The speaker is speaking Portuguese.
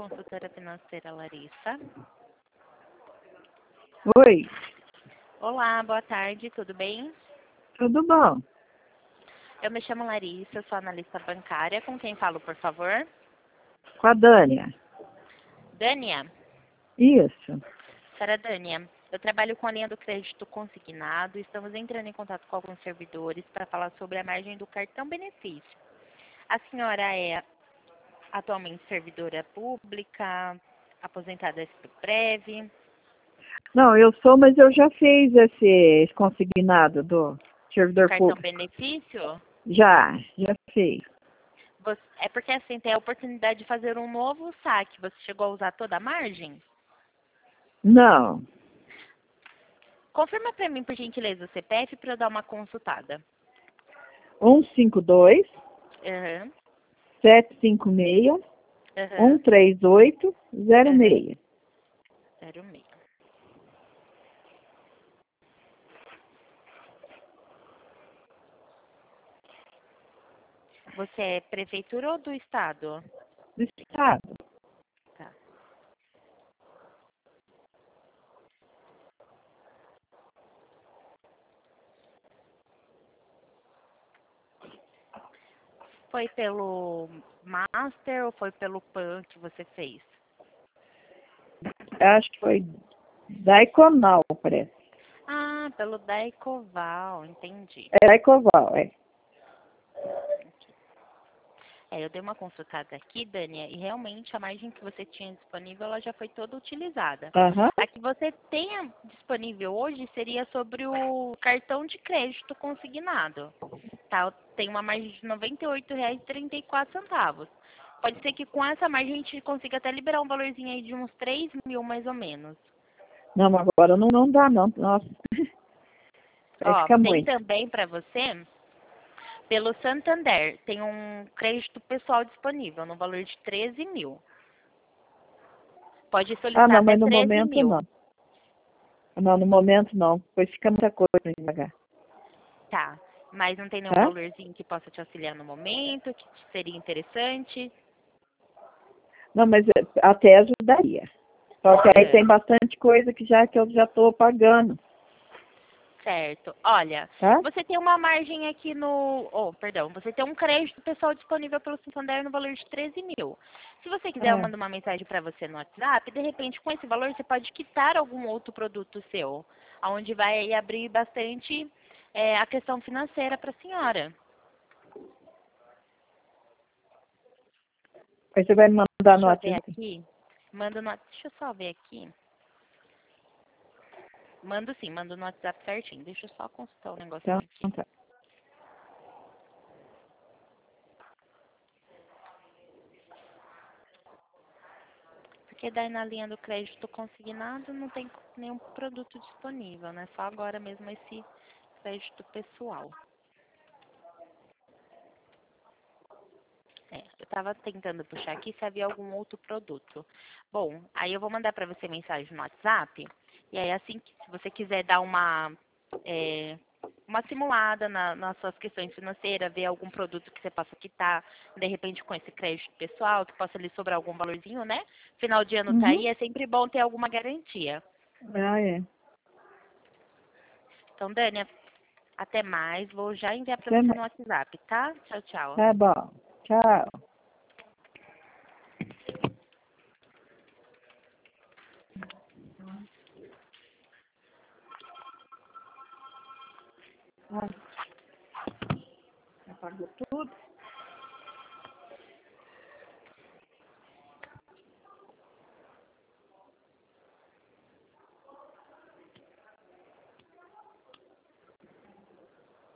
consultora financeira Larissa. Oi, Olá, boa tarde, tudo bem? tudo bom? Eu me chamo Larissa, sou analista bancária. Com quem falo, por favor? Com a Dânia. Dânia? Isso. Senhora Dânia, eu trabalho com a linha do crédito consignado. Estamos entrando em contato com alguns servidores para falar sobre a margem do cartão benefício. A senhora é atualmente servidora pública, aposentada SP-Prev? Não, eu sou, mas eu já fiz esse consignado do servidor Cartão público. benefício? Já fiz. É porque assim, tem a oportunidade de fazer um novo saque. Você chegou a usar toda a margem? Não, Confirma para mim, por gentileza, o CPF para eu dar uma consultada. 152 Aham, 756 aham, 138 aham. 06. 06. Você é prefeitura ou do estado? Do estado. Tá. Foi pelo Master ou foi pelo PAN que você fez? Acho que foi da Econal, parece. Ah, pelo Daicoval, entendi. É da Ecoval, é. Eu dei uma consultada aqui, Dânia, e realmente a margem que você tinha disponível, ela já foi toda utilizada. Aham. A que você tenha disponível hoje seria sobre o cartão de crédito consignado. Tá? Tem uma margem de R$ 98,34. Pode ser que com essa margem a gente consiga até liberar um valorzinho aí de uns 3 mil, mais ou menos. Não, mas agora não dá, não. Nossa, vai Ó, ficar tem muito. também para você, pelo Santander, tem um crédito pessoal disponível no valor de 13 mil. Pode Ah, solicitar não, até mas no 13 momento mil. não. Não, no momento não. Pois fica muita coisa pra pagar. Tá. Mas não tem nenhum Tá? valorzinho que possa te auxiliar no momento, que seria interessante? Não, mas até ajudaria. Só que aí É, tem bastante coisa que eu já estou pagando, certo. Olha, tá? você tem uma margem aqui no... Oh, perdão. Você tem um crédito pessoal disponível pelo Santander no valor de 13 mil. Se você quiser, eu É. mando uma mensagem para você no WhatsApp. De repente, com esse valor, você pode quitar algum outro produto seu, onde vai aí abrir bastante a questão financeira para a senhora. Aí você vai me mandar no Deixa eu ver WhatsApp. aqui. Manda no... Deixa eu só ver aqui. Mando sim, mando no WhatsApp certinho. Deixa eu só consultar um Então, negocinho aqui. tá. Porque daí na linha do crédito consignado não tem nenhum produto disponível, né? Só agora mesmo esse crédito pessoal. Eu estava tentando puxar aqui se havia algum outro produto. Bom, aí eu vou mandar para você mensagem no WhatsApp. E aí assim que se você quiser dar é, uma simulada nas suas questões financeiras, ver algum produto que você possa quitar, de repente com esse crédito pessoal, que possa lhe sobrar algum valorzinho, né? Final de ano tá Uhum. aí, é sempre bom ter alguma garantia. Ah, é. Então, Dani, até mais. Vou já enviar para Até você no mais. WhatsApp, tá? Tchau, tchau. Tá bom. Tchau. Ai, apagou tudo.